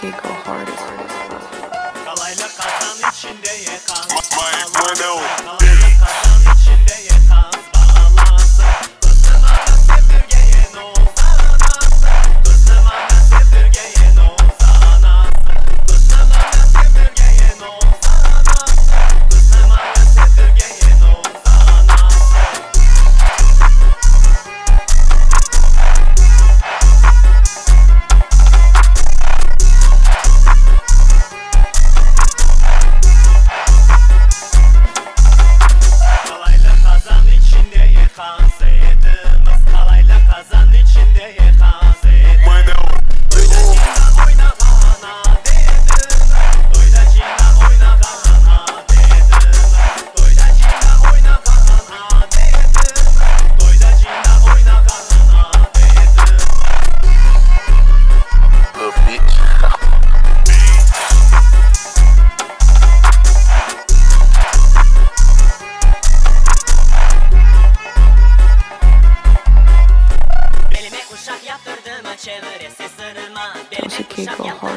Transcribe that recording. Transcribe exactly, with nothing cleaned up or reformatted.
kid go hard as fuck. Kalayla kazan içinde yekan. Kalayla kazan içinde yekan. Bağlansın. Kızım ana sevdirgeyen olsa anası. Kızım ana sevdirgeyen olsa anası. Kızım ana sevdirgeyen olsa anası. Kızım ana sevdirgeyen olsa anası. Kalayla kazan içinde yekan sevdimiz. Kalayla kazan içinde yekan sevdimiz. Doydacıyla oynagana dedimiz. Doydacıyla oynagana dedimiz. Doydacıyla oynagana dedimiz. Doydacıyla oynagana dedimiz. Little bitch. Belime uşak yaptırdım çevresi sırma. Tell us a kid go hard.